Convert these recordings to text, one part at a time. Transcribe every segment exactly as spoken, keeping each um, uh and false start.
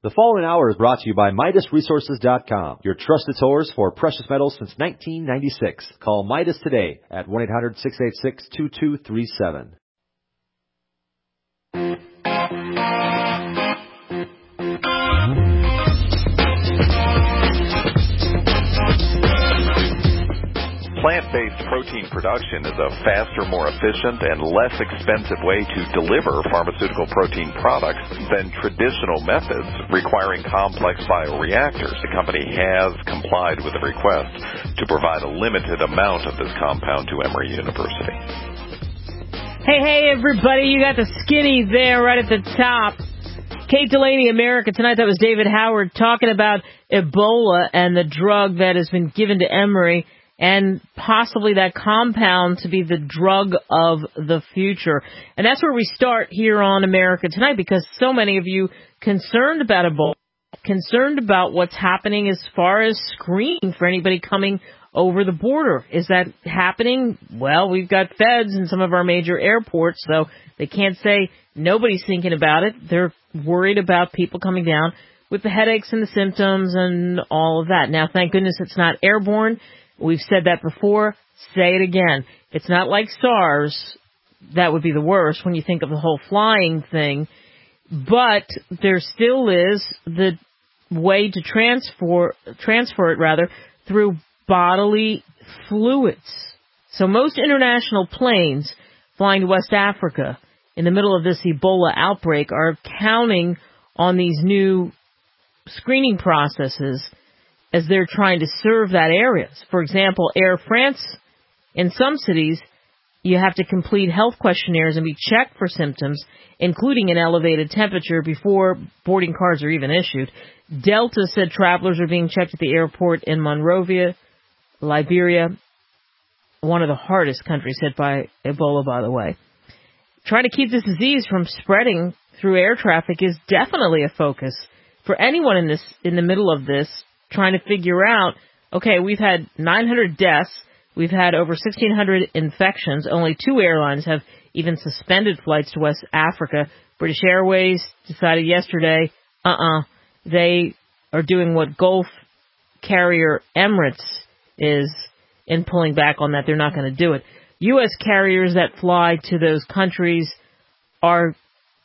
The following hour is brought to you by Midas Resources dot com, your trusted source for precious metals since nineteen ninety-six. Call Midas today at one eight hundred, six eight six, two two three seven. Plant-based protein production is a faster, more efficient, and less expensive way to deliver pharmaceutical protein products than traditional methods requiring complex bioreactors. The company has complied with the request to provide a limited amount of this compound to Emory University. Hey, hey, everybody, you got the skinny there right at the top. Kate Delaney, America Tonight. That was David Howard talking about Ebola and the drug that has been given to Emory, and possibly that compound to be the drug of the future. And that's where we start here on America Tonight, because so many of you concerned about Ebola, concerned about what's happening as far as screening for anybody coming over the border. Is that happening? Well, we've got feds in some of our major airports, so they can't say nobody's thinking about it. They're worried about people coming down with the headaches and the symptoms and all of that. Now, thank goodness it's not airborne. We've said that before. Say it again. It's not like SARS. That would be the worst when you think of the whole flying thing. But there still is the way to transfer, transfer it, rather, through bodily fluids. So most international planes flying to West Africa in the middle of this Ebola outbreak are counting on these new screening processes as they're trying to serve that area. For example, Air France, in some cities, you have to complete health questionnaires and be checked for symptoms, including an elevated temperature, before boarding cards are even issued. Delta said travelers are being checked at the airport in Monrovia, Liberia, one of the hardest countries hit by Ebola, by the way. Trying to keep this disease from spreading through air traffic is definitely a focus for anyone in this, in the middle of this, trying to figure out, okay, we've had nine hundred deaths, we've had over sixteen hundred infections, only two airlines have even suspended flights to West Africa. British Airways decided yesterday, uh-uh, they are doing what Gulf carrier Emirates is in pulling back on that. They're not going to do it. U S carriers that fly to those countries are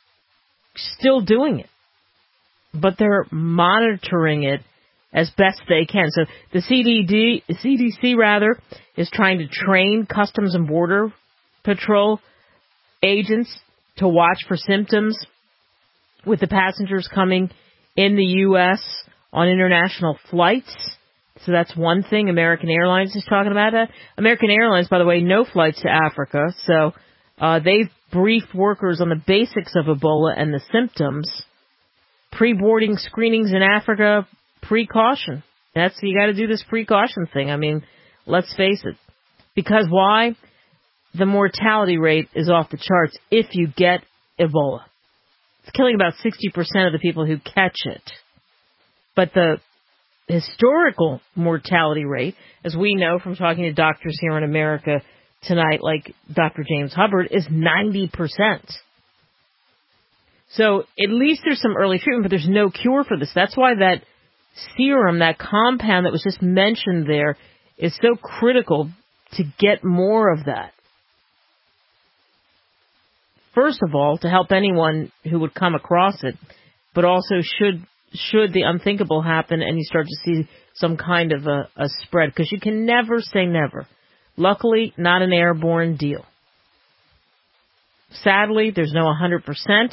still doing it, but they're monitoring it as best they can. So the C D D, C D C rather, is trying to train Customs and Border Patrol agents to watch for symptoms with the passengers coming in the U S on international flights. So that's one thing American Airlines is talking about. That American Airlines, by the way, no flights to Africa. So uh, they've briefed workers on the basics of Ebola and the symptoms. Pre-boarding screenings in Africa, precaution. That's, you got to do this precaution thing. I mean, let's face it. Because why? The mortality rate is off the charts if you get Ebola. It's killing about sixty percent of the people who catch it. But the historical mortality rate, as we know from talking to doctors here in America Tonight, like Doctor James Hubbard, is ninety percent. So at least there's some early treatment, but there's no cure for this. That's why that serum, that compound that was just mentioned there, is so critical to get more of that. First of all, to help anyone who would come across it, but also should should the unthinkable happen and you start to see some kind of a, a spread, because you can never say never. Luckily, not an airborne deal. Sadly, there's no one hundred percent.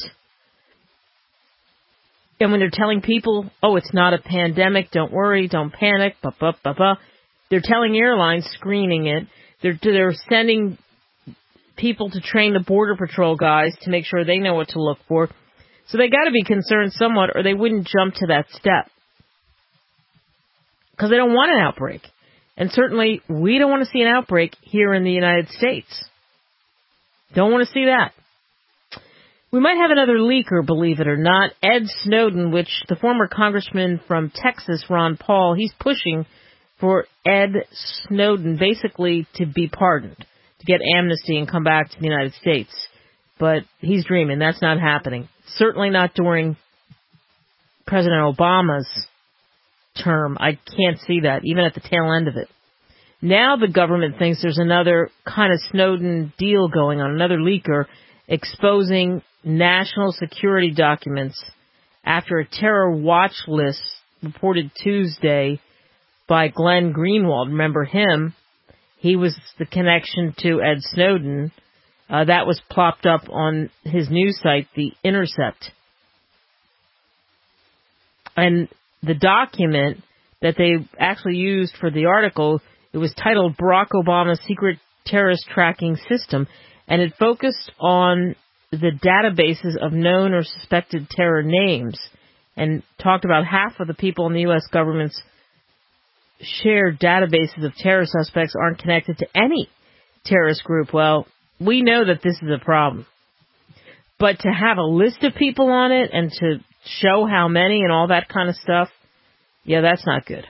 And when they're telling people, oh, it's not a pandemic, don't worry, don't panic, blah, blah, blah, blah, they're telling airlines, screening it. They're, they're sending people to train the Border Patrol guys to make sure they know what to look for. So they got to be concerned somewhat, or they wouldn't jump to that step. Because they don't want an outbreak. And certainly, we don't want to see an outbreak here in the United States. Don't want to see that. We might have another leaker, believe it or not. Ed Snowden, which the former congressman from Texas, Ron Paul, he's pushing for Ed Snowden basically to be pardoned, to get amnesty and come back to the United States. But he's dreaming. That's not happening. Certainly not during President Obama's term. I can't see that, even at the tail end of it. Now the government thinks there's another kind of Snowden deal going on, another leaker exposing national security documents after a terror watch list reported Tuesday by Glenn Greenwald. Remember him? He was the connection to Ed Snowden. Uh, that was plopped up on his news site, The Intercept. And the document that they actually used for the article, it was titled Barack Obama's Secret Terrorist Tracking System, and it focused on the databases of known or suspected terror names and talked about half of the people in the U S government's shared databases of terror suspects aren't connected to any terrorist group. Well, we know that this is a problem. But to have a list of people on it and to show how many and all that kind of stuff, yeah, that's not good.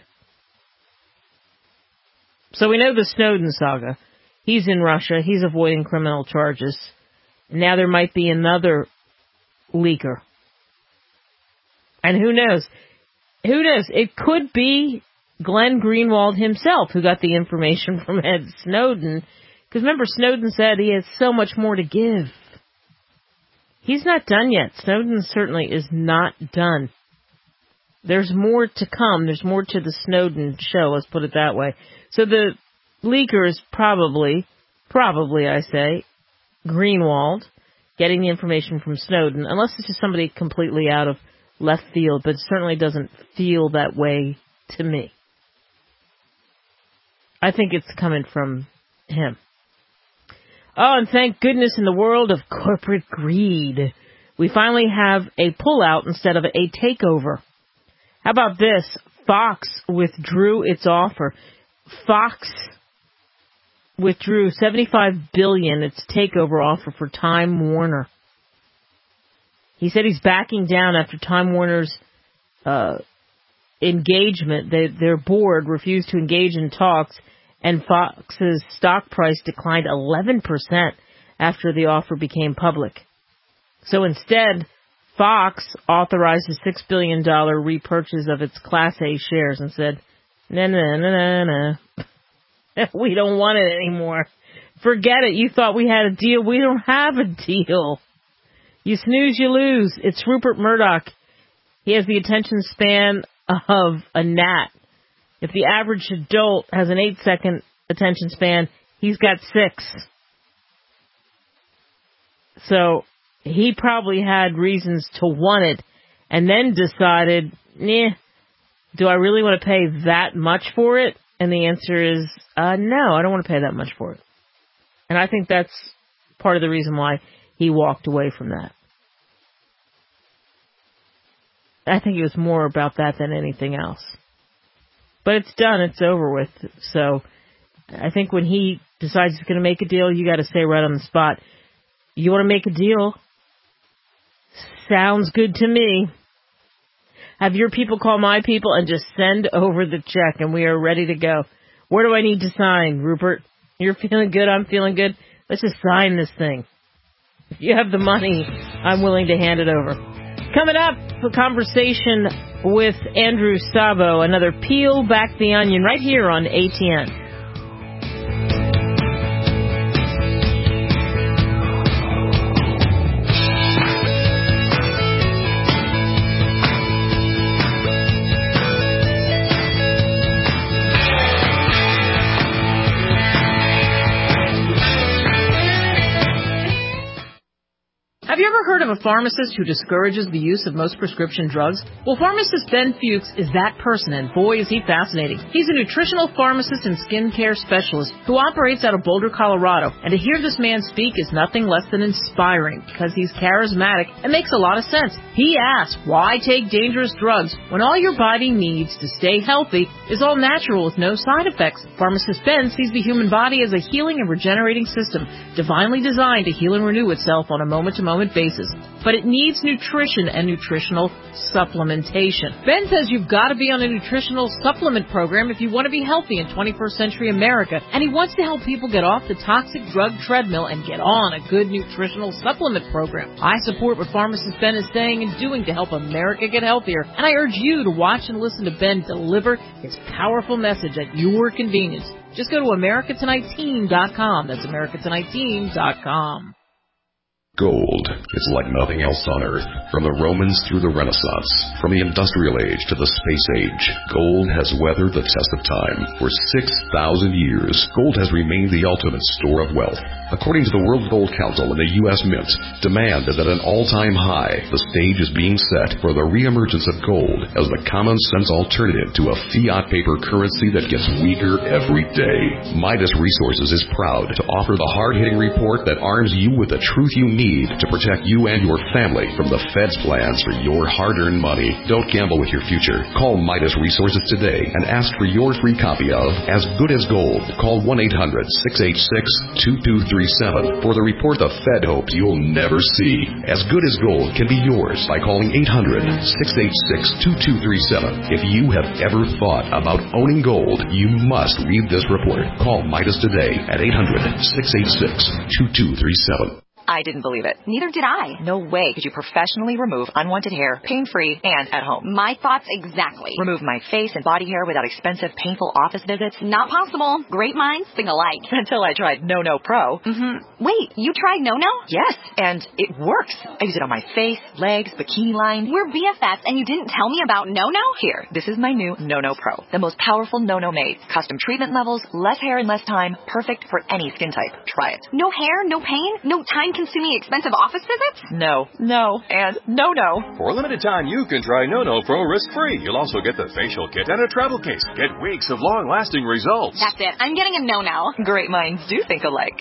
So we know the Snowden saga. He's in Russia. He's avoiding criminal charges. Now there might be another leaker. And who knows? Who knows? It could be Glenn Greenwald himself who got the information from Ed Snowden. Because remember, Snowden said he has so much more to give. He's not done yet. Snowden certainly is not done. There's more to come. There's more to the Snowden show, let's put it that way. So the leaker is probably, probably I say, Greenwald, getting the information from Snowden, unless it's just somebody completely out of left field, but it certainly doesn't feel that way to me. I think it's coming from him. Oh, and thank goodness in the world of corporate greed, we finally have a pullout instead of a takeover. How about this? Fox withdrew its offer. Fox withdrew seventy-five billion dollars, its takeover offer for Time Warner. He said he's backing down after Time Warner's uh, engagement. They, their board refused to engage in talks, and Fox's stock price declined eleven percent after the offer became public. So instead, Fox authorized a six billion dollars repurchase of its Class A shares and said, no, no, no, no, no. We don't want it anymore. Forget it. You thought we had a deal. We don't have a deal. You snooze, you lose. It's Rupert Murdoch. He has the attention span of a gnat. If the average adult has an eight-second attention span, he's got six. So he probably had reasons to want it and then decided, nah, do I really want to pay that much for it? And the answer is, uh, no, I don't want to pay that much for it. And I think that's part of the reason why he walked away from that. I think it was more about that than anything else. But it's done. It's over with. So I think when he decides he's going to make a deal, you got to say right on the spot, you want to make a deal? Sounds good to me. Have your people call my people and just send over the check, and we are ready to go. Where do I need to sign, Rupert? You're feeling good. I'm feeling good. Let's just sign this thing. If you have the money, I'm willing to hand it over. Coming up, a conversation with Andrew Szabo, another Peel Back the Onion right here on A T N. Have you ever heard of a pharmacist who discourages the use of most prescription drugs? Well, pharmacist Ben Fuchs is that person, and boy, is he fascinating. He's a nutritional pharmacist and skincare specialist who operates out of Boulder, Colorado, and to hear this man speak is nothing less than inspiring because he's charismatic and makes a lot of sense. He asks, why take dangerous drugs when all your body needs to stay healthy is all natural with no side effects? Pharmacist Ben sees the human body as a healing and regenerating system, divinely designed to heal and renew itself on a moment-to-moment basis. but it needs nutrition and nutritional supplementation. Ben says you've got to be on a nutritional supplement program if you want to be healthy in twenty-first century America, and he wants to help people get off the toxic drug treadmill and get on a good nutritional supplement program. I support what pharmacist Ben is saying and doing to help America get healthier, and I urge you to watch and listen to Ben deliver his powerful message at your convenience. Just go to America Tonight Team dot com. That's America Tonight Team dot com. Gold is like nothing else on Earth. From the Romans through the Renaissance, from the Industrial Age to the Space Age, gold has weathered the test of time. For six thousand years, gold has remained the ultimate store of wealth. According to the World Gold Council and the U S Mint, demand is at an all-time high. The stage is being set for the reemergence of gold as the common-sense alternative to a fiat paper currency that gets weaker every day. Midas Resources is proud to offer the hard-hitting report that arms you with the truth you need to protect you and your family from the Fed's plans for your hard-earned money. Don't gamble with your future. Call Midas Resources today and ask for your free copy of As Good as Gold. Call one eight hundred, six eight six, two two three seven for the report the Fed hopes you'll never see. As Good as Gold can be yours by calling eight hundred, six eight six, two two three seven. If you have ever thought about owning gold, you must read this report. Call Midas today at eight hundred, six eight six, two two three seven. I didn't believe it. Neither did I. No way could you professionally remove unwanted hair, pain-free, and at home. My thoughts exactly. Remove my face and body hair without expensive, painful office visits? Not possible. Great minds think alike. Until I tried No No Pro. Mm-hmm. Wait, you tried No No? Yes, and it works. I use it on my face, legs, bikini line. We're B F Fs, and you didn't tell me about No No? Here, this is my new No No Pro. The most powerful No No made. Custom treatment levels, less hair in less time. Perfect for any skin type. Try it. No hair, no pain, no time-consuming expensive office visits? No, no, and no, no. For a limited time, you can try No No Pro risk-free. You'll also get the facial kit and a travel case. Get weeks of long-lasting results. That's it. I'm getting a No No. Great minds do think alike.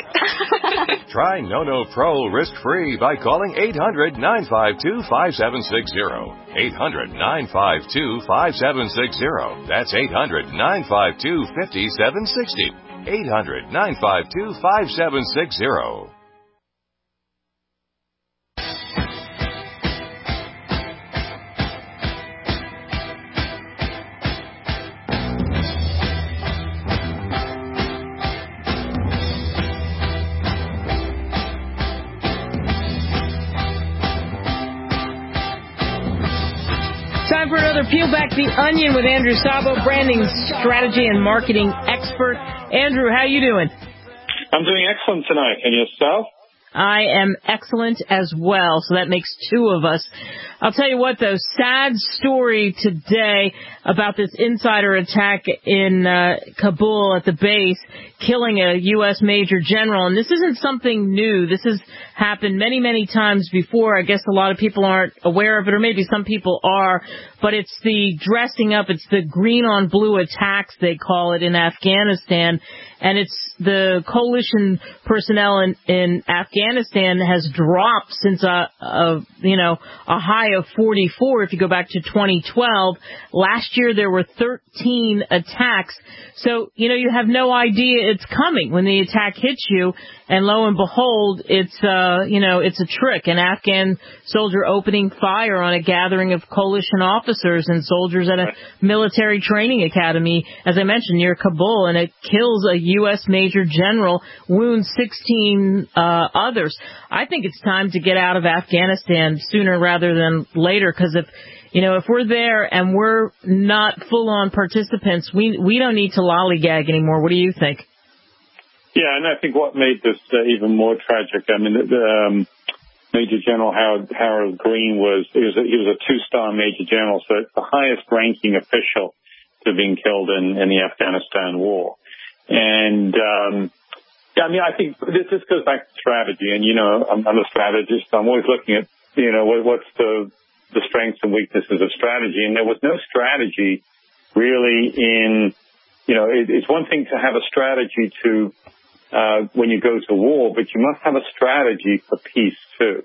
Try No No Pro risk-free by calling eight hundred, nine five two, five seven six zero. eight hundred, nine five two, five seven six zero. That's eight hundred, nine five two, five seven six zero. eight hundred, nine five two, five seven six zero. Time for another Peel Back the Onion with Andrew Sabo, branding strategy and marketing expert. Andrew, how you doing? I'm doing excellent tonight. And yourself? I am excellent as well, so that makes two of us. I'll tell you what, though, sad story today about this insider attack in uh, Kabul at the base, killing a U S major general. And this isn't something new. This has happened many, many times before. I guess a lot of people aren't aware of it, or maybe some people are. But it's the dressing up. It's the green on blue attacks, they call it, in Afghanistan. And it's the coalition personnel in, in Afghanistan has dropped since a, a, you know, a high of forty-four. If you go back to twenty twelve, last year there were thirteen attacks. So, you know, you have no idea it's coming when the attack hits you. And lo and behold, it's, uh, you know, it's a trick. An Afghan soldier opening fire on a gathering of coalition officers and soldiers at a military training academy, as I mentioned, near Kabul, and it kills a U S major general, wounds sixteen uh, others. I think it's time to get out of Afghanistan sooner rather than later, because if, you know, if we're there and we're not full-on participants, we we don't need to lollygag anymore. What do you think? Yeah, and I think what made this uh, even more tragic, I mean, the, um, Major General Harold, Harold Green was, he was, a, he was a two-star Major General, so it's the highest-ranking official to have been killed in, in the Afghanistan war. And, um, yeah, I mean, I think this, this goes back to strategy, and, you know, I'm, I'm a strategist, so I'm always looking at, you know, what, what's the, the strengths and weaknesses of strategy, and there was no strategy really in, you know, it, it's one thing to have a strategy to, Uh, when you go to war, but you must have a strategy for peace too.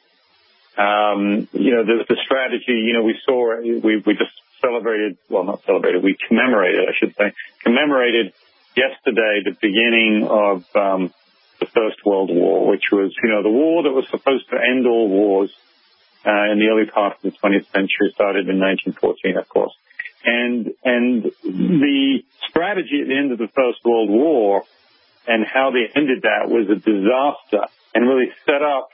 Um, you know, there's the strategy, you know, we saw, we, we just celebrated, well, not celebrated, we commemorated, I should say, commemorated yesterday the beginning of um, the First World War, which was, you know, the war that was supposed to end all wars uh, in the early part of the twentieth century, started in nineteen fourteen, of course. And, and the strategy at the end of the First World War and how they ended that was a disaster and really set up,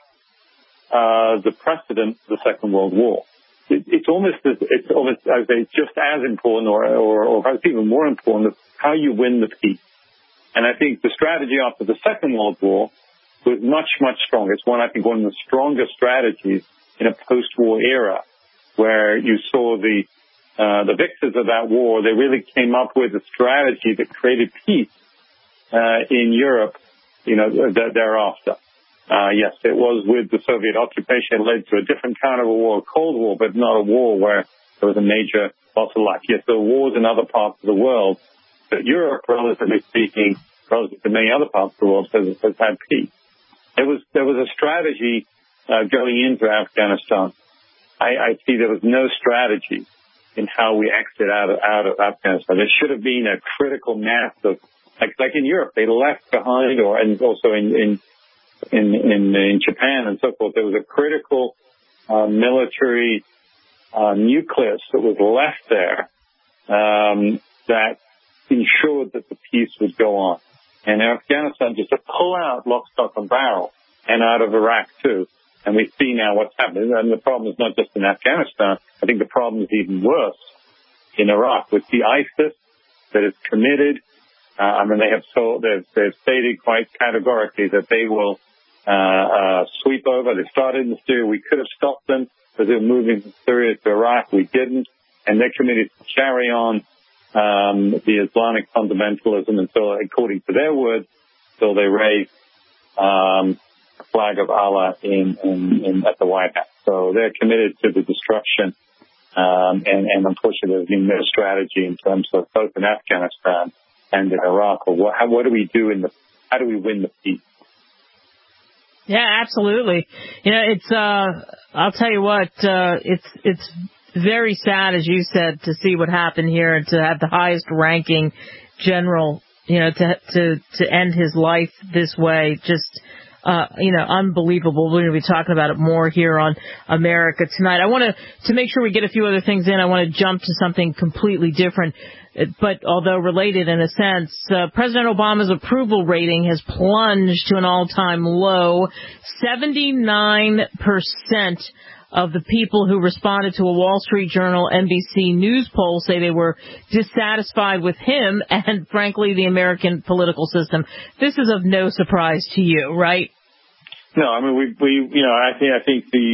uh, the precedent for the Second World War. It, it's almost, as, it's almost, I say, just as important or, or, or perhaps even more important is how you win the peace. And I think the strategy after the Second World War was much, much stronger. It's one, I think, one of the strongest strategies in a post-war era where you saw the Uh, the victors of that war, they really came up with a strategy that created peace uh, in Europe, you know, th- thereafter. Uh, yes, it was with the Soviet occupation. It led to a different kind of a war, a Cold War, but not a war where there was a major loss of life. Yes, there were wars in other parts of the world, but Europe, relatively speaking, relative to many other parts of the world, has, has had peace. There was, there was a strategy uh, going into Afghanistan. I, I see there was no strategy in how we exit out of, out of Afghanistan. There should have been a critical mass of, like, like in Europe, they left behind, or, and also in, in, in, in, in Japan and so forth, there was a critical, uh, military, uh, nucleus that was left there, um, that ensured that the peace would go on. And Afghanistan, just to pull out lock, stock, and barrel, and out of Iraq too. And we see now what's happening. And the problem is not just in Afghanistan. I think the problem is even worse in Iraq with the ISIS that is committed. Uh, I mean, they have told, they've, they've stated quite categorically that they will uh, uh, sweep over. They started in Syria. We could have stopped them because they were moving from Syria to Iraq. We didn't. And they're committed to carry on um, the Islamic fundamentalism until, according to their words, until they raise um flag of Allah in, in, in at the White House. So they're committed to the destruction, um, and, and unfortunately there's been no strategy in terms of both in Afghanistan and in Iraq. Or what, how, what do we do in the, how do we win the peace? Yeah, absolutely. You know, it's, uh, I'll tell you what, uh, it's, it's very sad, as you said, to see what happened here and to have the highest ranking general, you know, to, to, to end his life this way. Just, Uh, you know, unbelievable. We're going to be talking about it more here on America Tonight. I want to, to make sure we get a few other things in, I want to jump to something completely different, but although related in a sense. Uh, President Obama's approval rating has plunged to an all-time low. seventy-nine percent of the people who responded to a Wall Street Journal N B C News poll say they were dissatisfied with him and, frankly, the American political system. This is of no surprise to you, right? No, I mean, we, we, you know, I think, I think the,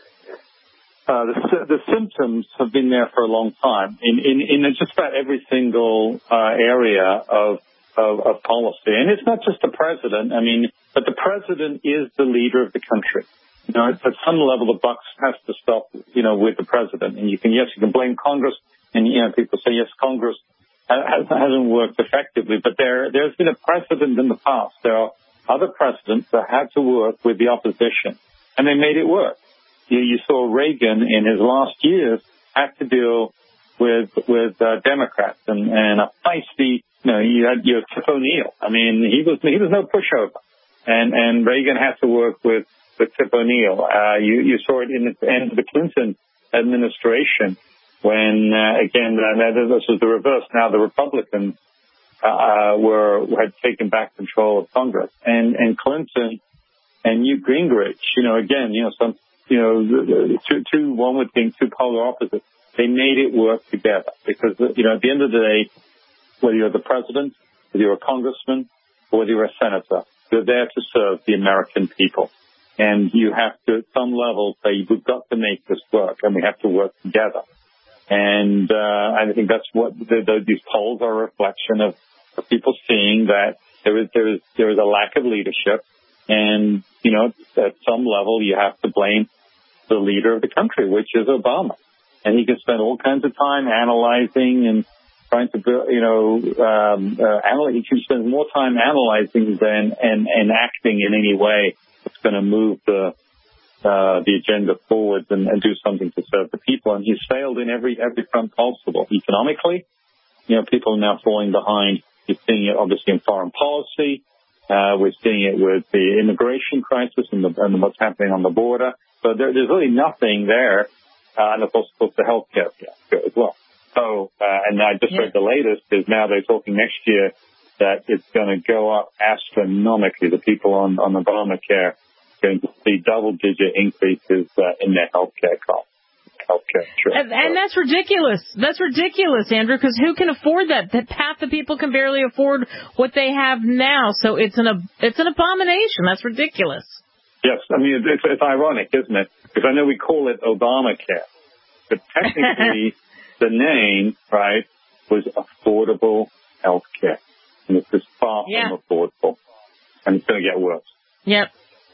uh, the, the symptoms have been there for a long time in, in, in just about every single, uh, area of, of, of policy. And it's not just the president. I mean, but the president is the leader of the country. You know, at some level, the buck has to stop, you know, with the president. And you can, yes, you can blame Congress. And, you know, people say, yes, Congress has, hasn't worked effectively. But there, there's been a precedent in the past. There are other presidents that had to work with the opposition, and they made it work. You, you saw Reagan in his last years had to deal with with uh, Democrats and, and a feisty. You know, you had your Tip O'Neill. I mean, he was he was no pushover, and and Reagan had to work with with Tip O'Neill. Uh, you you saw it in the end of the Clinton administration when uh, again uh, this was the reverse. Now the Republicans Uh, were had taken back control of Congress, and and Clinton and Newt Gingrich, you know, again, you know, some, you know, two, two one would think two polar opposites. They made it work together because, you know, at the end of the day, whether you're the president, whether you're a congressman, or whether you're a senator, you're there to serve the American people, and you have to, at some level, say we've got to make this work, and we have to work together. And uh, I think that's what the, the, these polls are a reflection of. For people seeing that there is there is there is a lack of leadership, and you know at some level you have to blame the leader of the country, which is Obama, and he can spend all kinds of time analyzing and trying to you know um, uh, analyze. He can spend more time analyzing than and, and acting in any way that's going to move the uh, the agenda forward and, and do something to serve the people. And he's failed in every every front possible. Economically, you know people are now falling behind. We're seeing it obviously in foreign policy. Uh, we're seeing it with the immigration crisis and, the, and what's happening on the border. So there, there's really nothing there. Uh, and of course, of course, the healthcare fiasco as well. So, uh, and I just yeah. read the latest is now they're talking next year that it's going to go up astronomically. The people on, on Obamacare are going to see double-digit increases uh, in their healthcare costs. Healthcare and, and that's ridiculous. That's ridiculous, Andrew, because who can afford that? That half the people can barely afford what they have now. So it's an it's an abomination. That's ridiculous. Yes, I mean, it's, it's ironic, isn't it? Because I know we call it Obamacare, but technically the name, right, was affordable health care. And it's just far yeah. from affordable. And it's going to get worse. Yep.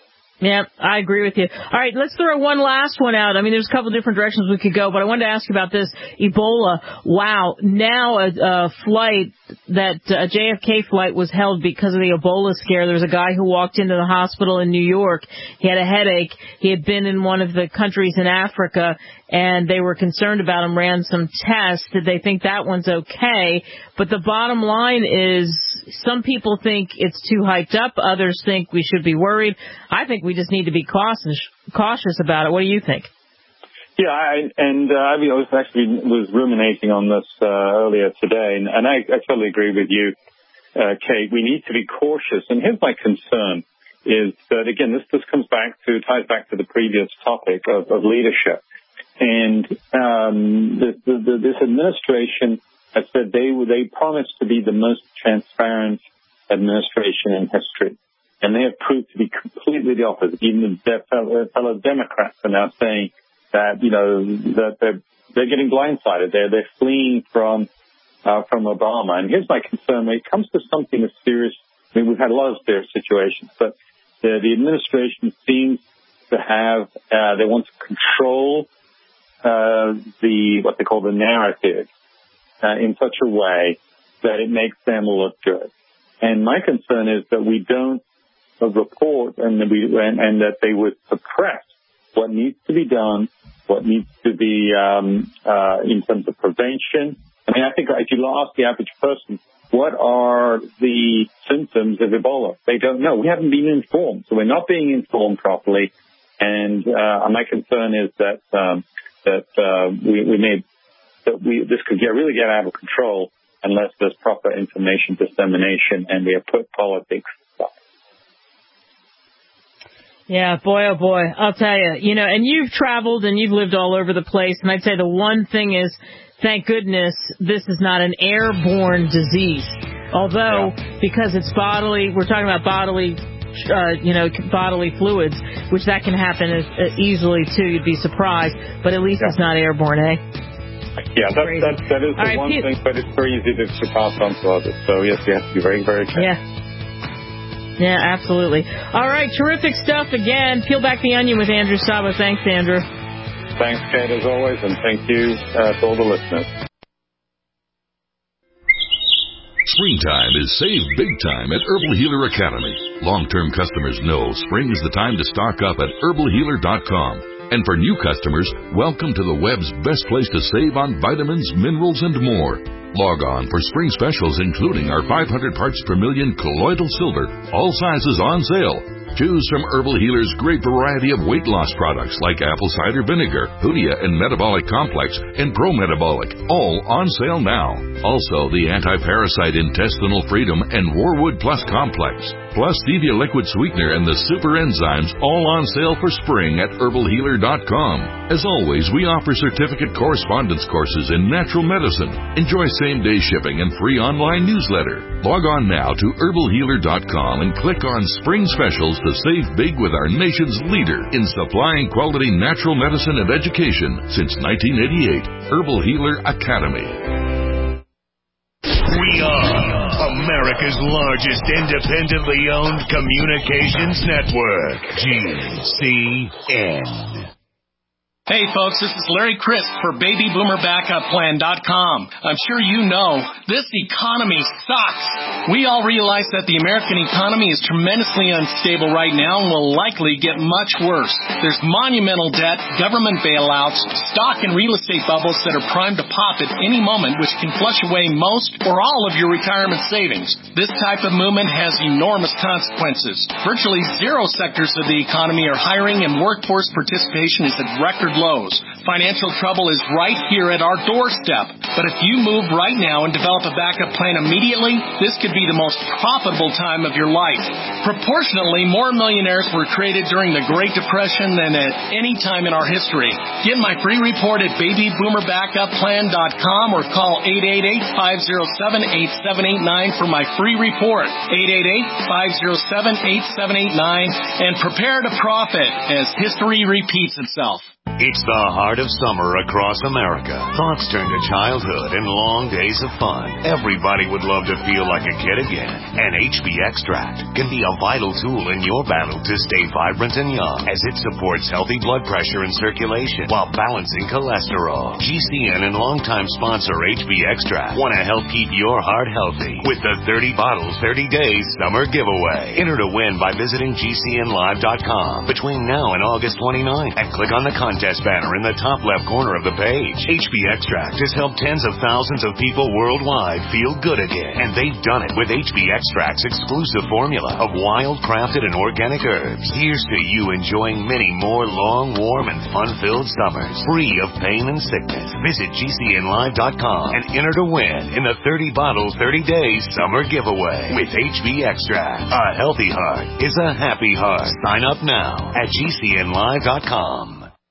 Yep, I agree with you. All right, let's throw one last one out. I mean, there's a couple different directions we could go, but I wanted to ask you about this Ebola. Wow, now a, a flight, that a J F K flight was held because of the Ebola scare. There was a guy who walked into the hospital in New York. He had a headache. He had been in one of the countries in Africa, and they were concerned about him, ran some tests. Did they think that one's okay? But the bottom line is some people think it's too hyped up. Others think we should be worried. I think we just need to be cautious, cautious about it. What do you think? Yeah, I, and uh, I was actually was ruminating on this uh, earlier today, and, and I, I totally agree with you, uh, Kate. We need to be cautious, and here's my concern: is that again, this this comes back to ties back to the previous topic of, of leadership, and um, the, the, the, this administration has said they they promised to be the most transparent administration in history. And they have proved to be completely the opposite. Even their fellow, fellow Democrats are now saying that, you know, that they're, they're getting blindsided. They're, they're fleeing from, uh, from Obama. And here's my concern. When it comes to something as serious, I mean, we've had a lot of serious situations, but the, the administration seems to have, uh, they want to control, uh, the, what they call the narrative, uh, in such a way that it makes them look good. And my concern is that we don't report and that, we, and, and that they would suppress what needs to be done, what needs to be um, uh, in terms of prevention. I mean, I think if you ask the average person, what are the symptoms of Ebola? They don't know. We haven't been informed, so we're not being informed properly. And uh, my concern is that um, that uh, we, we may that we this could get really get out of control unless there's proper information dissemination and they put politics aside. Yeah, boy, oh boy, I'll tell you, you know, and you've traveled and you've lived all over the place, and I'd say the one thing is, thank goodness, this is not an airborne disease. Although, yeah. because it's bodily, we're talking about bodily, uh, you know, bodily fluids, which that can happen as, uh, easily too, you'd be surprised, but at least yeah. it's not airborne, eh? Yeah, that, that, that is the right, one Pete. thing, but it's very easy to, to pass on to others. So, yes, you have to be very, very careful. Yeah. Yeah, absolutely. All right, terrific stuff again. Peel back the onion with Andrew Saba. Thanks, Andrew. Thanks, Kate, as always, and thank you uh, to all the listeners. Springtime is save big time at Herbal Healer Academy. Long-term customers know spring is the time to stock up at herbal healer dot com. And for new customers, welcome to the web's best place to save on vitamins, minerals, and more. Log on for spring specials, including our five hundred parts per million colloidal silver, all sizes on sale. Choose from Herbal Healer's great variety of weight loss products like apple cider vinegar, Hoodia and Metabolic Complex, and Pro Metabolic, all on sale now. Also, the Anti-Parasite Intestinal Freedom and Warwood Plus Complex, plus Stevia Liquid Sweetener and the Super Enzymes, all on sale for spring at herbal healer dot com. As always, we offer certificate correspondence courses in natural medicine. Enjoy same-day shipping and free online newsletter. Log on now to herbal healer dot com and click on Spring Specials to save big with our nation's leader in supplying quality natural medicine and education since nineteen eighty-eight, Herbal Healer Academy. We are America's largest independently owned communications network, G C N. Hey folks, this is Larry Crisp for baby boomer backup plan dot com. I'm sure you know, this economy sucks. We all realize that the American economy is tremendously unstable right now and will likely get much worse. There's monumental debt, government bailouts, stock and real estate bubbles that are primed to pop at any moment, which can flush away most or all of your retirement savings. This type of movement has enormous consequences. Virtually zero sectors of the economy are hiring and workforce participation is at record lows. Financial trouble is right here at our doorstep. But if you move right now and develop a backup plan immediately, this could be the most profitable time of your life. Proportionately, more millionaires were created during the Great Depression than at any time in our history. Get my free report at baby boomer backup plan dot com or call eight eight eight, five oh seven, eight seven eight nine for my free report. eight eight eight, five oh seven, eight seven eight nine and prepare to profit as history repeats itself. It's the heart of summer across America. Thoughts turn to childhood and long days of fun. Everybody would love to feel like a kid again. And H B Extract can be a vital tool in your battle to stay vibrant and young as it supports healthy blood pressure and circulation while balancing cholesterol. G C N and longtime sponsor H B Extract want to help keep your heart healthy with the thirty bottles, thirty days summer giveaway. Enter to win by visiting G C N live dot com between now and August twenty-ninth and click on the contest banner in the top left corner of the page. H B Extract has helped tens of thousands of people worldwide feel good again, and they've done it with H B Extract's exclusive formula of wild, crafted, and organic herbs. Here's to you enjoying many more long, warm, and fun-filled summers, free of pain and sickness. Visit G C N live dot com and enter to win in the thirty bottles, thirty days summer giveaway with H B Extract. A healthy heart is a happy heart. Sign up now at G C N live dot com.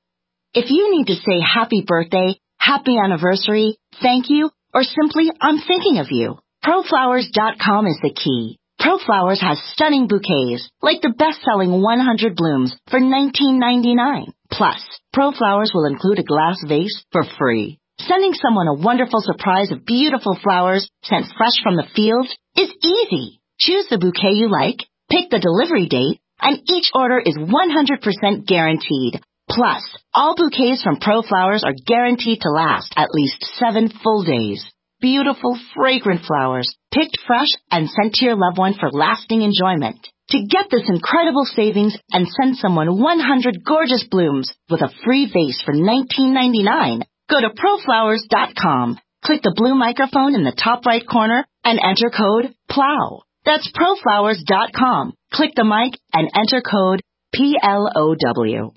If you need to say happy birthday, happy anniversary, thank you, or simply I'm thinking of you, Pro Flowers dot com is the key. ProFlowers has stunning bouquets, like the best-selling one hundred blooms for nineteen ninety-nine. Plus, ProFlowers will include a glass vase for free. Sending someone a wonderful surprise of beautiful flowers sent fresh from the field is easy. Choose the bouquet you like, pick the delivery date, and each order is one hundred percent guaranteed. Plus, all bouquets from ProFlowers are guaranteed to last at least seven full days. Beautiful, fragrant flowers, picked fresh and sent to your loved one for lasting enjoyment. To get this incredible savings and send someone one hundred gorgeous blooms with a free vase for nineteen ninety-nine, go to Pro Flowers dot com. Click the blue microphone in the top right corner and enter code P L O W. That's Pro Flowers dot com. Click the mic and enter code P L O W.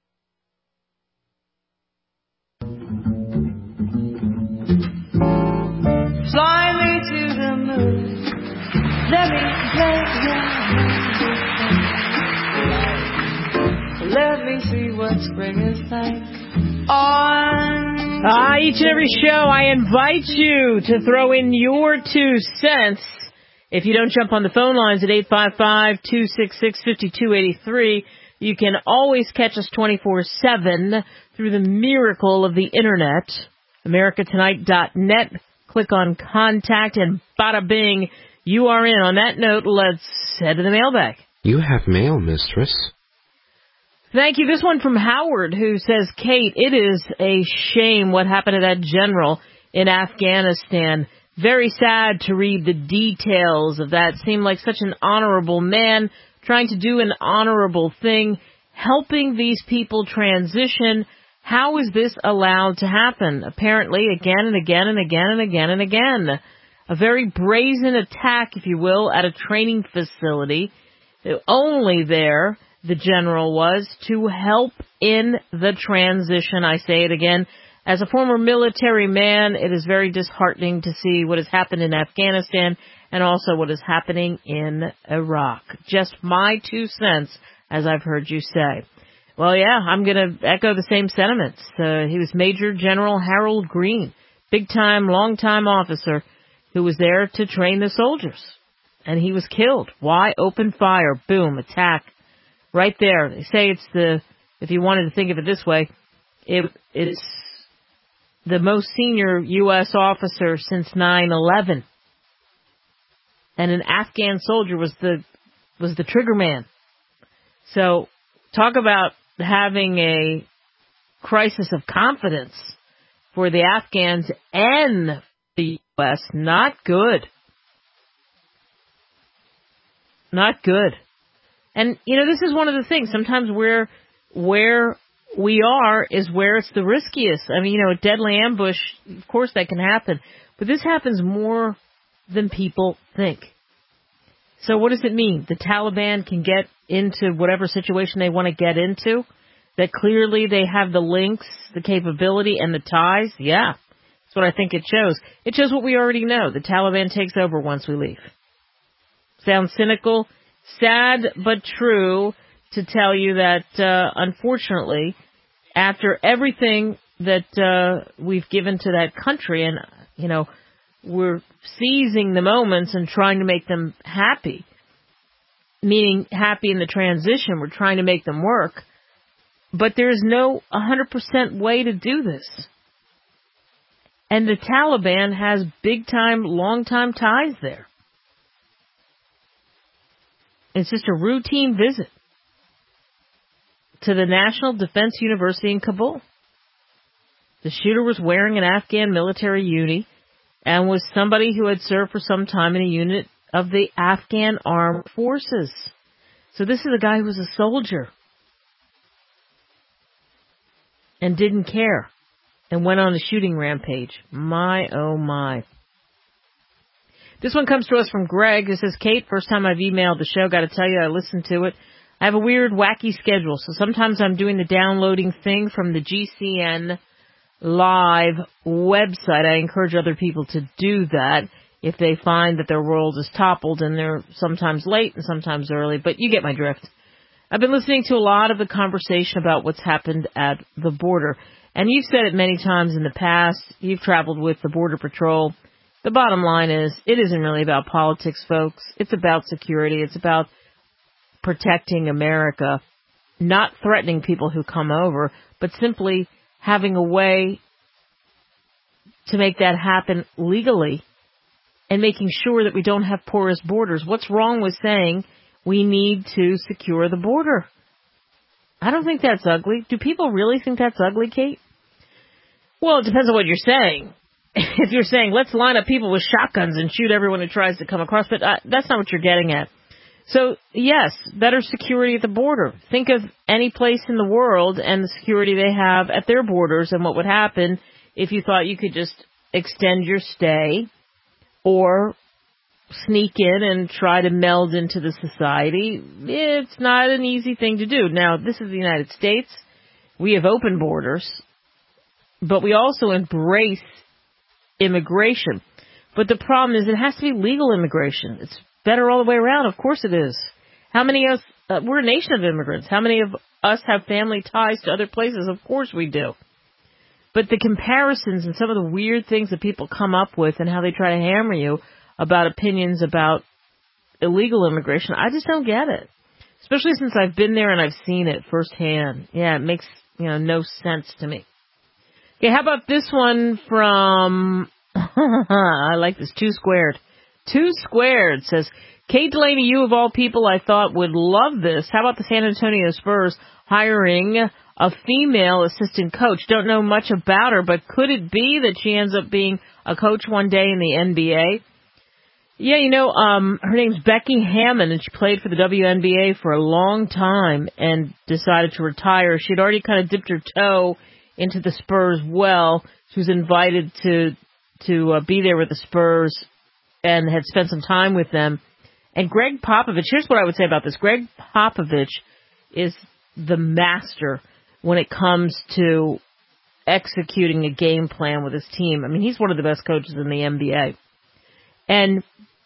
Fly me to the moon. Let me play your Let me see what spring is like on. Ah, each and every show I invite you to throw in your two cents. If you don't jump on the phone lines at eight five five, two six six, five two eight three, you can always catch us twenty-four seven through the miracle of the Internet, America Tonight dot net. Click on Contact, and bada bing, you are in. On that note, let's head to the mailbag. You have mail, mistress. Thank you. This one from Howard, who says, Kate, it is a shame what happened to that general in Afghanistan. Very sad to read the details of that. Seemed like such an honorable man trying to do an honorable thing, helping these people transition. How is this allowed to happen? Apparently, again and again and again and again and again. A very brazen attack, if you will, at a training facility. Only there, the general was, to help in the transition. I say it again. As a former military man, it is very disheartening to see what has happened in Afghanistan and also what is happening in Iraq. Just my two cents, as I've heard you say. Well, yeah, I'm going to echo the same sentiments. Uh, he was Major General Harold Green, big-time, long-time officer who was there to train the soldiers. And he was killed. Why? Open fire. Boom. Attack. Right there. They say it's the, if you wanted to think of it this way, it, it's the most senior U S officer since nine eleven. And an Afghan soldier was the, was the trigger man. So, talk about having a crisis of confidence for the Afghans and the U S. Not good. Not good. And, you know, this is one of the things. Sometimes where, where we are is where it's the riskiest. I mean, you know, a deadly ambush, of course that can happen. But this happens more than people think. So what does it mean? The Taliban can get into whatever situation they want to get into? That clearly they have the links, the capability, and the ties? Yeah. That's what I think it shows. It shows what we already know. The Taliban takes over once we leave. Sounds cynical, sad but true to tell you that, uh, unfortunately, after everything that uh, we've given to that country, and, you know, we're seizing the moments and trying to make them happy, meaning happy in the transition. We're trying to make them work. But there's no one hundred percent way to do this. And the Taliban has big-time, long-time ties there. It's just a routine visit to the National Defense University in Kabul. The shooter was wearing an Afghan military uni and was somebody who had served for some time in a unit of the Afghan Armed Forces. So this is a guy who was a soldier and didn't care and went on a shooting rampage. My, oh my. This one comes to us from Greg. It says, Kate, first time I've emailed the show. Got to tell you, I listened to it. I have a weird, wacky schedule. So sometimes I'm doing the downloading thing from the G C N Live website. I encourage other people to do that if they find that their world is toppled, and they're sometimes late and sometimes early, but you get my drift. I've been listening to a lot of the conversation about what's happened at the border, and you've said it many times in the past. You've traveled with the Border Patrol. The bottom line is, it isn't really about politics, folks. It's about security. It's about protecting America, not threatening people who come over, but simply having a way to make that happen legally and making sure that we don't have porous borders. What's wrong with saying we need to secure the border? I don't think that's ugly. Do people really think that's ugly, Kate? Well, it depends on what you're saying. If you're saying, let's line up people with shotguns and shoot everyone who tries to come across, but uh, that's not what you're getting at. So, yes, better security at the border. Think of any place in the world and the security they have at their borders and what would happen if you thought you could just extend your stay or sneak in and try to meld into the society. It's not an easy thing to do. Now, this is the United States. We have open borders, but we also embrace immigration. But the problem is it has to be legal immigration. It's better all the way around. Of course it is. How many of us, uh, we're a nation of immigrants. How many of us have family ties to other places? Of course we do. But the comparisons and some of the weird things that people come up with and how they try to hammer you about opinions about illegal immigration, I just don't get it. Especially since I've been there and I've seen it firsthand. Yeah, it makes, you know, no sense to me. Okay, how about this one from, I like this, Two Squared. Two Squared says, Kate Delaney, you of all people I thought would love this. How about the San Antonio Spurs hiring a female assistant coach? Don't know much about her, but could it be that she ends up being a coach one day in the N B A? Yeah, you know, um, her name's Becky Hammon, and she played for the W N B A for a long time and decided to retire. She'd already kind of dipped her toe into the Spurs well. She was invited to to uh, be there with the Spurs and had spent some time with them. And Greg Popovich, here's what I would say about this. Greg Popovich is the master when it comes to executing a game plan with his team. I mean, he's one of the best coaches in the N B A. And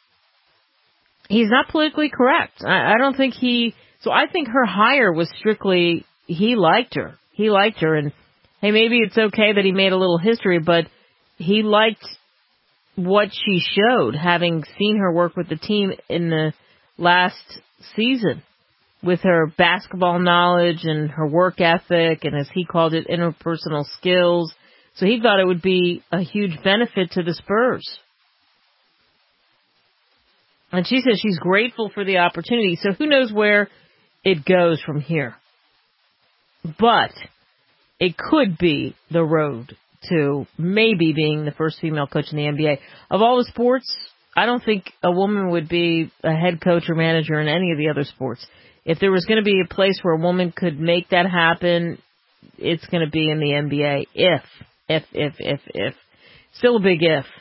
he's not politically correct. I, I don't think he... So I think her hire was strictly, he liked her. He liked her. And, hey, maybe it's okay that he made a little history, but he liked what she showed, having seen her work with the team in the last season with her basketball knowledge and her work ethic and, as he called it, interpersonal skills. So he thought it would be a huge benefit to the Spurs. And she says she's grateful for the opportunity. So who knows where it goes from here. But it could be the road to maybe being the first female coach in the N B A. Of all the sports, I don't think a woman would be a head coach or manager in any of the other sports. If there was going to be a place where a woman could make that happen, it's going to be in the N B A. If, if, if, if, if. Still a big if.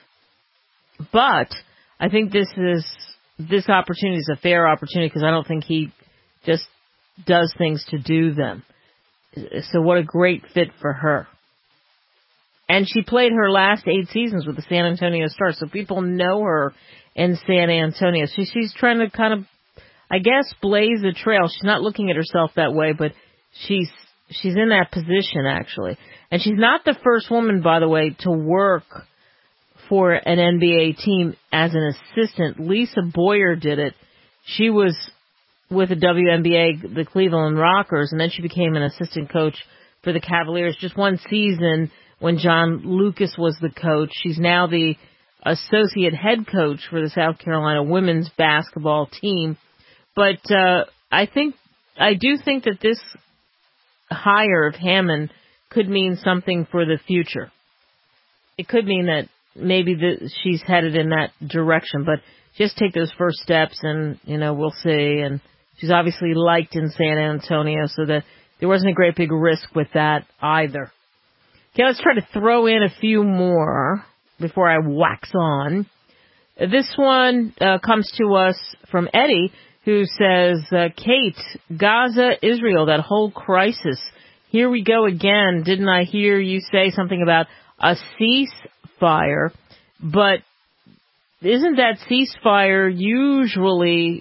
But I think this is, this opportunity is a fair opportunity because I don't think he just does things to do them. So what a great fit for her. And she played her last eight seasons with the San Antonio Stars, so people know her in San Antonio. So she's trying to kind of, I guess, blaze a trail. She's not looking at herself that way, but she's she's in that position, actually. And she's not the first woman, by the way, to work for an N B A team as an assistant. Lisa Boyer did it. She was with the W N B A, the Cleveland Rockers, and then she became an assistant coach for the Cavaliers. Just one season when John Lucas was the coach. She's now the associate head coach for the South Carolina women's basketball team. But uh, I think, I do think that this hire of Hammond could mean something for the future. It could mean that maybe the, she's headed in that direction, but just take those first steps and, you know, we'll see. And she's obviously liked in San Antonio, so that there wasn't a great big risk with that either. Okay, let's try to throw in a few more before I wax on. This one uh, comes to us from Eddie, who says, uh, Kate, Gaza, Israel, that whole crisis. Here we go again. Didn't I hear you say something about a ceasefire? But isn't that ceasefire usually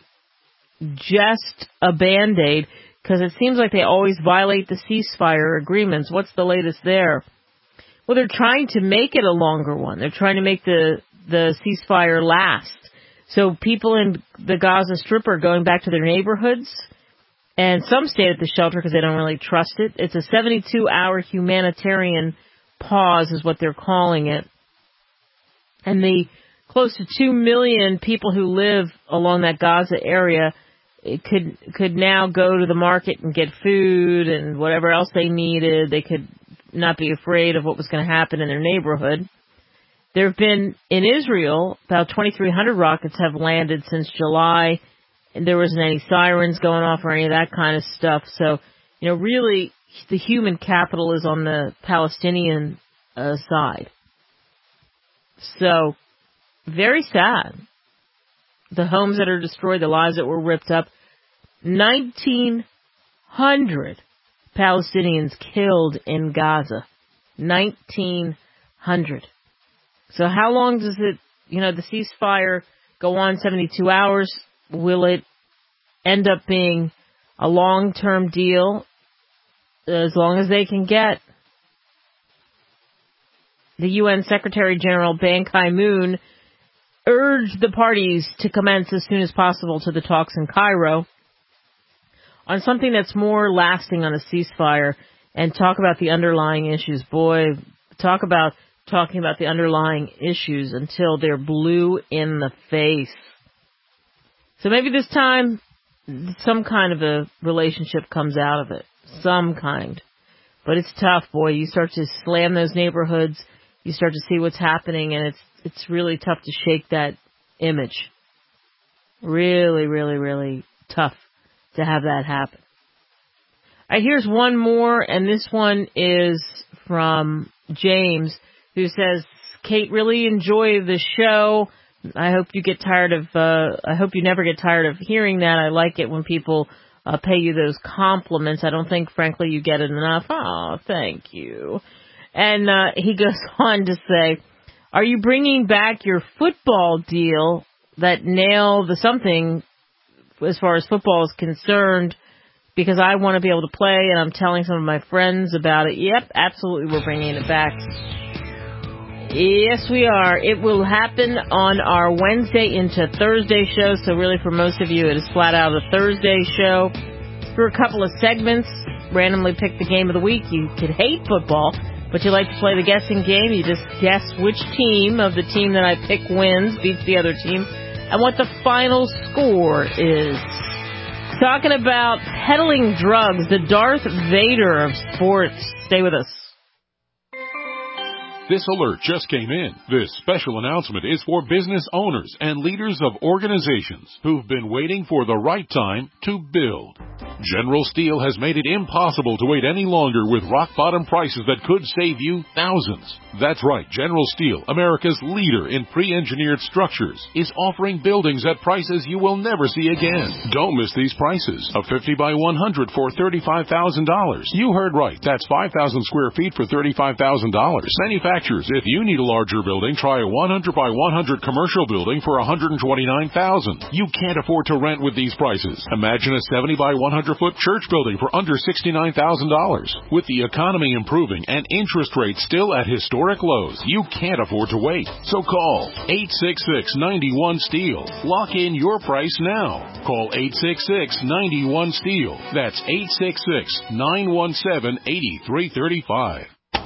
just a Band-Aid? Because it seems like they always violate the ceasefire agreements. What's the latest there? Well, they're trying to make it a longer one. They're trying to make the, the ceasefire last. So people in the Gaza Strip are going back to their neighborhoods, and some stay at the shelter because they don't really trust it. It's a seventy-two hour humanitarian pause is what they're calling it. And the close to two million people who live along that Gaza area it could could now go to the market and get food and whatever else they needed. They could not be afraid of what was going to happen in their neighborhood. There have been, in Israel, about twenty-three hundred rockets have landed since July, and there wasn't any sirens going off or any of that kind of stuff. So, you know, really, the human capital is on the Palestinian uh, side. So, very sad. The homes that are destroyed, the lives that were ripped up. nineteen hundred Palestinians killed in Gaza. nineteen hundred. So how long does it, you know, the ceasefire go on? seventy-two hours? Will it end up being a long-term deal as long as they can get? The U N Secretary General Ban Ki-moon urged the parties to commence as soon as possible to the talks in Cairo on something that's more lasting on a ceasefire and talk about the underlying issues. Boy, talk about talking about the underlying issues until they're blue in the face. So maybe this time some kind of a relationship comes out of it. Some kind. But it's tough, boy. You start to slam those neighborhoods. You start to see what's happening, and it's it's really tough to shake that image. Really, really, really tough to have that happen. All right, here's one more, and this one is from James, who says, Kate, really enjoy the show. I hope you get tired of, uh, I hope you never get tired of hearing that. I like it when people uh, pay you those compliments. I don't think, frankly, you get it enough. Oh, thank you. And uh, he goes on to say, are you bringing back your football deal that nailed the something as far as football is concerned? Because I want to be able to play, and I'm telling some of my friends about it. Yep, absolutely, we're bringing it back. Yes, we are. It will happen on our Wednesday into Thursday show, so really for most of you, it is flat out a Thursday show. Through a couple of segments, randomly pick the game of the week. You could hate football, but you like to play the guessing game. You just guess which team of the team that I pick wins, beats the other team, and what the final score is. Talking about peddling drugs, the Darth Vader of sports. Stay with us. This alert just came in. This special announcement is for business owners and leaders of organizations who've been waiting for the right time to build. General Steel has made it impossible to wait any longer with rock-bottom prices that could save you thousands. That's right, General Steel, America's leader in pre-engineered structures, is offering buildings at prices you will never see again. Don't miss these prices. A fifty by one hundred for thirty-five thousand dollars. You heard right. That's five thousand square feet for thirty-five thousand dollars. Manufacturers, if you need a larger building, try a one hundred by one hundred commercial building for one hundred twenty-nine thousand dollars. You can't afford to rent with these prices. Imagine a seventy by one hundred foot church building for under sixty-nine thousand dollars. With the economy improving and interest rates still at historic lows, you can't afford to wait. So call eight six six, nine one, STEEL. Lock in your price now. Call eight six six, nine one, STEEL. That's eight six six, nine one seven, eight three three five.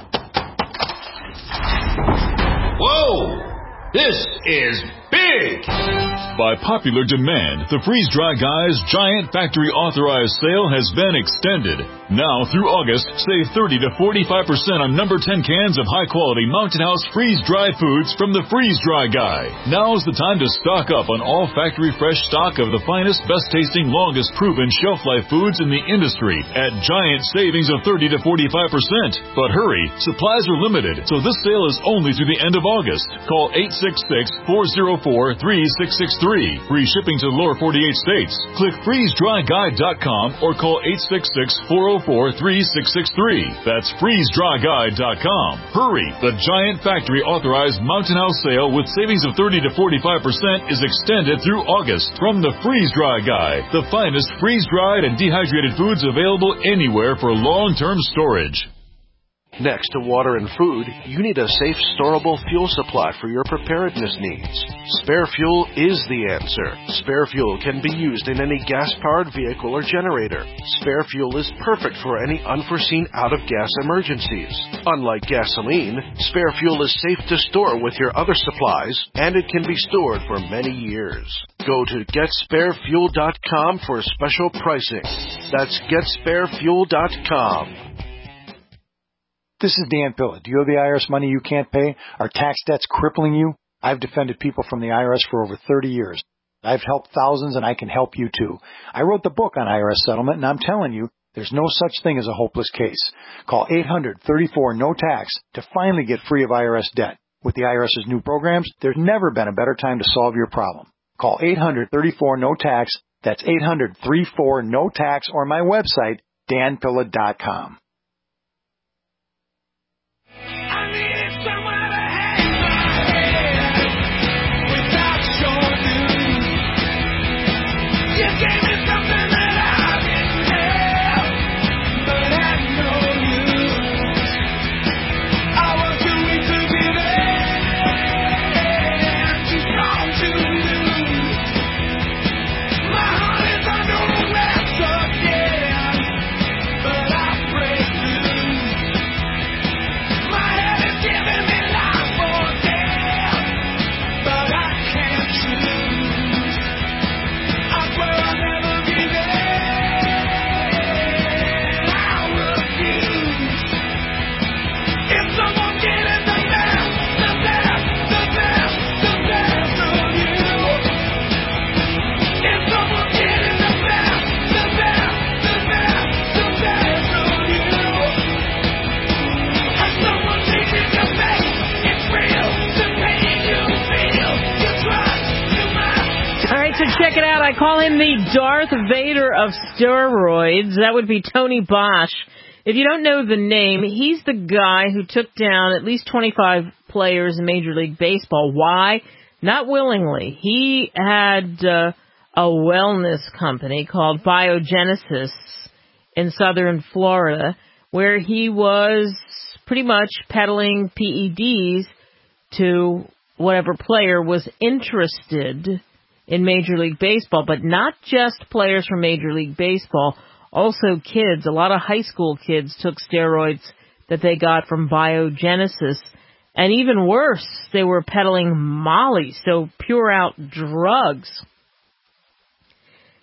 Whoa! This is big! By popular demand, the Freeze Dry Guys Giant Factory Authorized Sale has been extended. Now through August, save thirty to forty-five percent on number ten cans of high-quality Mountain House freeze-dry foods from the Freeze Dry Guy. Now's the time to stock up on all factory fresh stock of the finest, best-tasting, longest-proven shelf-life foods in the industry at giant savings of thirty to forty-five percent. But hurry, supplies are limited, so this sale is only through the end of August. Call eight six six, four oh four, three six six three. Free shipping to the lower forty-eight states. Click freeze dry guide dot com or call eight six six, four oh four, three six six three. That's freeze dry guide dot com. Hurry! The Giant Factory Authorized Mountain House Sale with savings of thirty to forty-five percent is extended through August from the Freeze Dry Guy, the finest freeze-dried and dehydrated foods available anywhere for long-term storage. Next to water and food, you need a safe, storable fuel supply for your preparedness needs. Spare Fuel is the answer. Spare Fuel can be used in any gas-powered vehicle or generator. Spare Fuel is perfect for any unforeseen out-of-gas emergencies. Unlike gasoline, Spare Fuel is safe to store with your other supplies, and it can be stored for many years. Go to get spare fuel dot com for special pricing. That's get spare fuel dot com. This is Dan Pilla. Do you owe the I R S money you can't pay? Are tax debts crippling you? I've defended people from the I R S for over thirty years. I've helped thousands, and I can help you too. I wrote the book on I R S settlement, and I'm telling you, there's no such thing as a hopeless case. Call eight hundred, thirty-four, no tax to finally get free of I R S debt. With the IRS's new programs, there's never been a better time to solve your problem. Call eight hundred, thirty-four, no tax. That's eight hundred, thirty-four, no tax, or my website, dan pilla dot com. Check it out. I call him the Darth Vader of steroids. That would be Tony Bosch. If you don't know the name, he's the guy who took down at least twenty-five players in Major League Baseball. Why? Not willingly. He had uh, a wellness company called Biogenesis in southern Florida, where he was pretty much peddling P E Ds to whatever player was interested in Major League Baseball, but not just players from Major League Baseball, also kids. A lot of high school kids took steroids that they got from Biogenesis. And even worse, they were peddling Molly, so pure out drugs.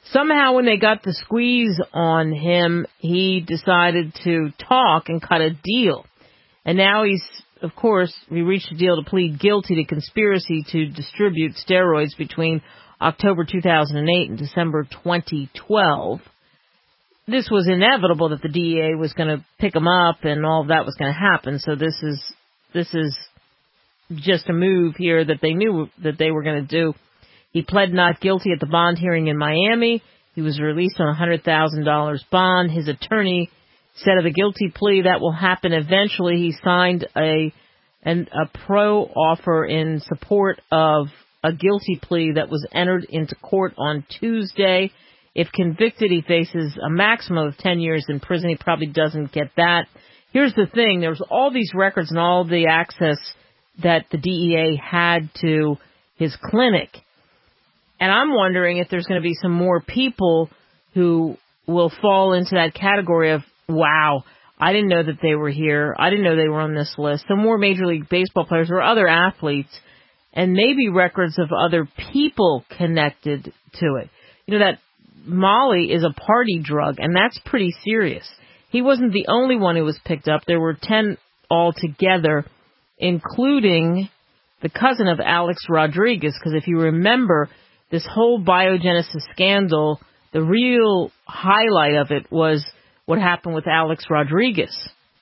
somehow when they got the squeeze on him, he decided to talk and cut a deal. And now he's, of course, he reached a deal to plead guilty to conspiracy to distribute steroids between October two thousand eight and December twenty twelve. This was inevitable that the D E A was going to pick him up and all of that was going to happen. So this is this is just a move here that they knew that they were going to do. He pled not guilty at the bond hearing in Miami. He was released on a one hundred thousand dollars bond. His attorney said of the guilty plea that will happen eventually. He signed a an, a pro offer in support of a guilty plea that was entered into court on Tuesday. If convicted, he faces a maximum of ten years in prison. He probably doesn't get that. Here's the thing. There was all these records and all the access that the D E A had to his clinic. And I'm wondering if there's going to be some more people who will fall into that category of, wow, I didn't know that they were here. I didn't know they were on this list. Some more Major League Baseball players or other athletes, and maybe records of other people connected to it. You know, that Molly is a party drug, and that's pretty serious. He wasn't the only one who was picked up. There were ten altogether, including the cousin of Alex Rodriguez, because if you remember, this whole biogenesis scandal, the real highlight of it was what happened with Alex Rodriguez.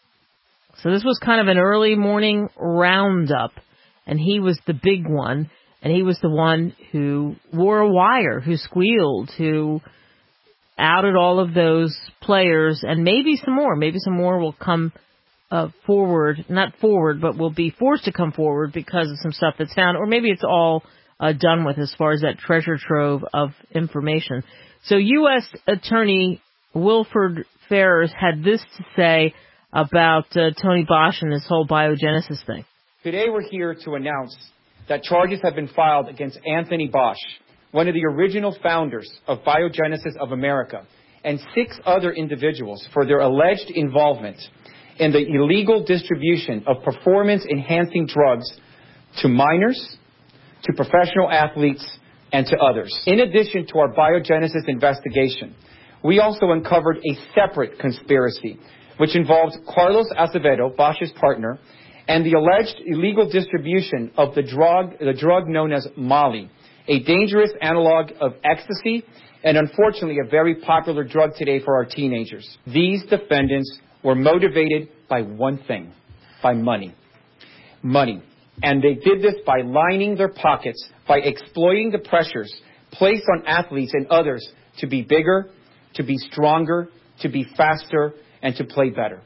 So this was kind of an early morning roundup, and he was the big one. And he was the one who wore a wire, who squealed, who outed all of those players, and maybe some more. Maybe some more will come uh, forward, not forward, but will be forced to come forward because of some stuff that's found, or maybe it's all uh, done with as far as that treasure trove of information. So U S Attorney Wilford Ferrers had this to say about uh, Tony Bosch and this whole biogenesis thing. Today we're here to announce that charges have been filed against Anthony Bosch, one of the original founders of Biogenesis of America, and six other individuals for their alleged involvement in the illegal distribution of performance-enhancing drugs to minors, to professional athletes, and to others. In addition to our Biogenesis investigation, we also uncovered a separate conspiracy, which involved Carlos Acevedo, Bosch's partner, and the alleged illegal distribution of the drug, the drug known as Molly, a dangerous analog of ecstasy and unfortunately a very popular drug today for our teenagers. These defendants were motivated by one thing, by money. Money. And they did this by lining their pockets, by exploiting the pressures placed on athletes and others to be bigger, to be stronger, to be faster, and to play better.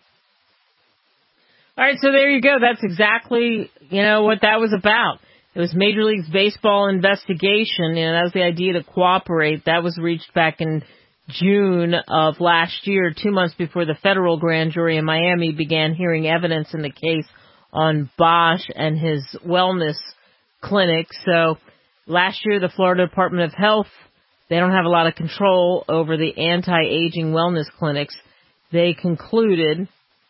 All right, so there you go. That's exactly, you know, what that was about. It was Major League Baseball investigation, and that was the idea to cooperate. That was reached back in June of last year, two months before the federal grand jury in Miami began hearing evidence in the case on Bosch and his wellness clinic. So last year, the Florida Department of Health, they don't have a lot of control over the anti-aging wellness clinics. They concluded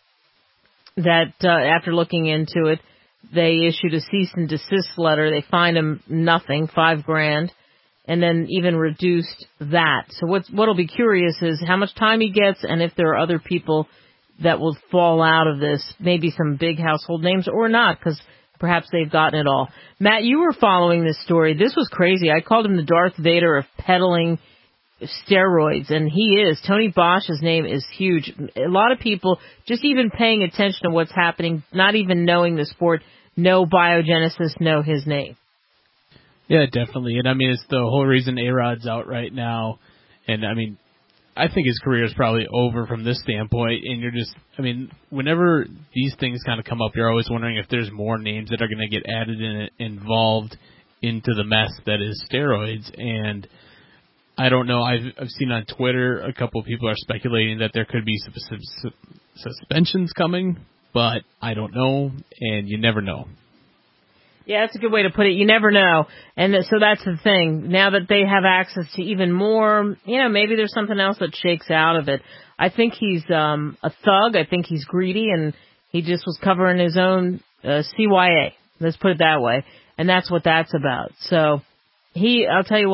that uh, after looking into it, they issued a cease and desist letter. They fined him nothing, five grand, and then even reduced that. So what's, what'll be curious is how much time he gets and if there are other people that will fall out of this, maybe some big household names or not, because perhaps they've gotten it all. Matt, you were following this story. This was crazy. I called him the Darth Vader of peddling steroids, and he is. Tony Bosch's name is huge. A lot of people, just even paying attention to what's happening, not even knowing the sport, know Biogenesis, know his name. Yeah, definitely. And I mean, it's the whole reason A-Rod's out right now. And I mean, I think his career is probably over from this standpoint. And you're just, I mean, whenever these things kind of come up, you're always wondering if there's more names that are going to get added and involved into the mess that is steroids. And I don't know. I've, I've seen on Twitter a couple of people are speculating that there could be some, some suspensions coming, but I don't know, and you never know. Yeah, that's a good way to put it. You never know. And so that's the thing. Now that they have access to even more, you know, maybe there's something else that shakes out of it. I think he's um, a thug. I think he's greedy, and he just was covering his own uh, C Y A. Let's put it that way. And that's what that's about. So he, I'll tell you what,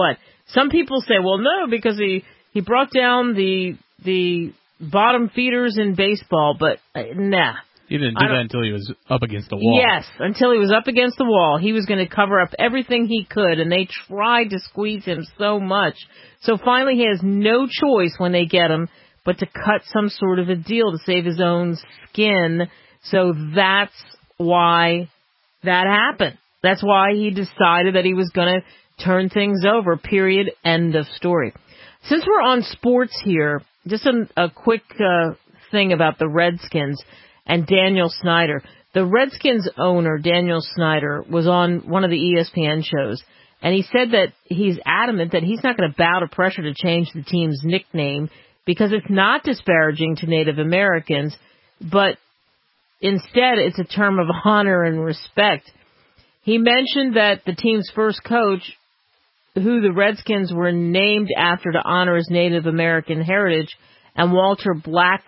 Some people say, well, no, because he, he brought down the the bottom feeders in baseball, but uh, nah. He didn't do that until he was up against the wall. Yes, until he was up against the wall. He was going to cover up everything he could, and they tried to squeeze him so much. So finally he has no choice when they get him but to cut some sort of a deal to save his own skin. So that's why that happened. That's why he decided that he was going to turn things over, period, end of story. Since we're on sports here, just a, a quick uh, thing about the Redskins and Daniel Snyder. The Redskins owner, Daniel Snyder, was on one of the E S P N shows, and he said that he's adamant that he's not going to bow to pressure to change the team's nickname because it's not disparaging to Native Americans, but instead it's a term of honor and respect. He mentioned that the team's first coach, who the Redskins were named after to honor his Native American heritage, and Walter Black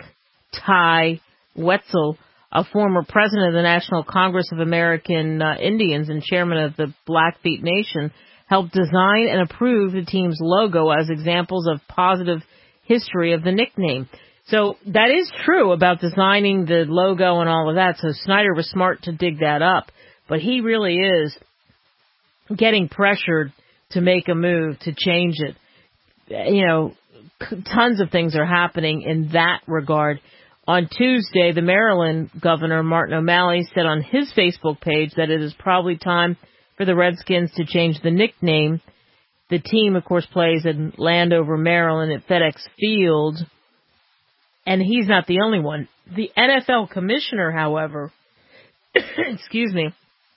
Tie Wetzel, a former president of the National Congress of American uh, Indians and chairman of the Blackfeet Nation, helped design and approve the team's logo as examples of positive history of the nickname. So that is true about designing the logo and all of that. So Snyder was smart to dig that up, but he really is getting pressured to make a move to change it. You know, tons of things are happening in that regard. On Tuesday, the Maryland governor, Martin O'Malley, said on his Facebook page that it is probably time for the Redskins to change the nickname. The team, of course, plays in Landover, Maryland at FedEx Field, and he's not the only one. The N F L commissioner, however, excuse me,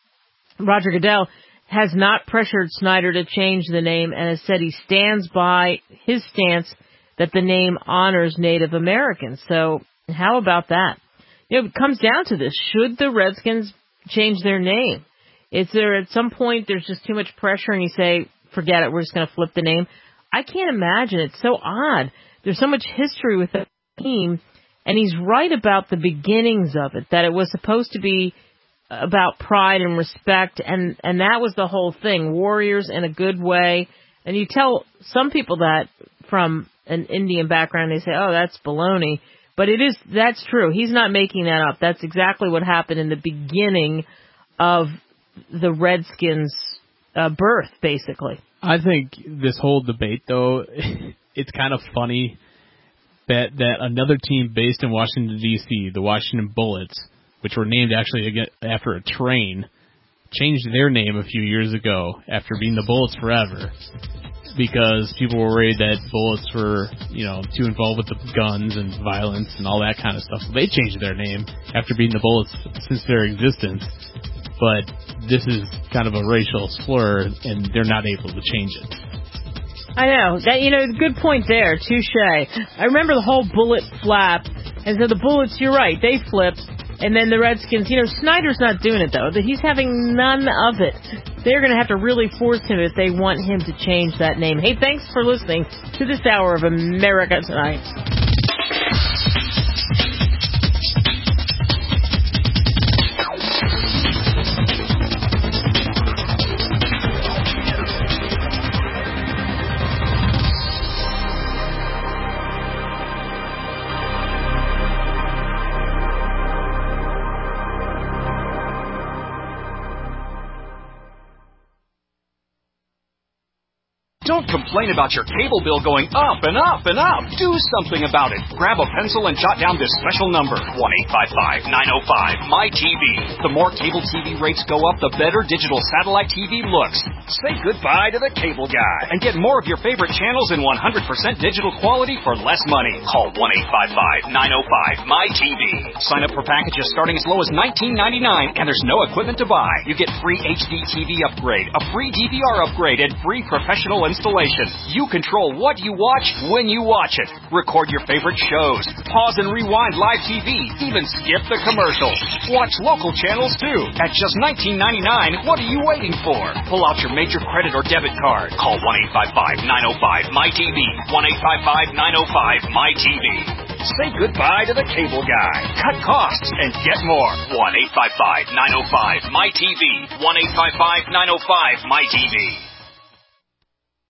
Roger Goodell, has not pressured Snyder to change the name and has said he stands by his stance that the name honors Native Americans. So how about that? You know, it comes down to this. Should the Redskins change their name? Is there at some point there's just too much pressure and you say, forget it, we're just going to flip the name? I can't imagine. It's so odd. There's so much history with the team, and he's right about the beginnings of it, that it was supposed to be about pride and respect, and, and that was the whole thing, warriors in a good way. And you tell some people that from an Indian background, they say, oh, that's baloney. But it is, that's true. He's not making that up. That's exactly what happened in the beginning of the Redskins' uh, birth, basically. I think this whole debate, though, it's kind of funny that that another team based in Washington, D C, the Washington Bullets, which were named actually after a train, changed their name a few years ago after being the Bullets forever, because people were worried that Bullets were, you know, too involved with the guns and violence and all that kind of stuff. So they changed their name after being the Bullets since their existence. But this is kind of a racial slur, and they're not able to change it. I know. That, you know, good point there. Touche. I remember the whole bullet flap, and so the Bullets, you're right, they flipped. And then the Redskins, you know, Snyder's not doing it, though. He's having none of it. They're going to have to really force him if they want him to change that name. Hey, thanks for listening to this hour of America Tonight. Don't complain about your cable bill going up and up and up. Do something about it. Grab a pencil and jot down this special number, one eight five five, nine oh five, M Y T V. The more cable T V rates go up, the better digital satellite T V looks. Say goodbye to the cable guy and get more of your favorite channels in one hundred percent digital quality for less money. Call one eight five five, nine oh five, M Y T V. Sign up for packages starting as low as nineteen ninety-nine, and there's no equipment to buy. You get free H D T V upgrade, a free D V R upgrade, and free professional installation. You control what you watch when you watch it. Record your favorite shows. Pause and rewind live T V. Even skip the commercials. Watch local channels too. At just nineteen ninety-nine, what are you waiting for? Pull out your major credit or debit card. Call one eight five five, nine oh five, M Y T V. one eight five five, nine oh five, M Y T V. Say goodbye to the cable guy. Cut costs and get more. one eight five five, nine oh five, M Y T V. one eight five five, nine oh five, M Y T V.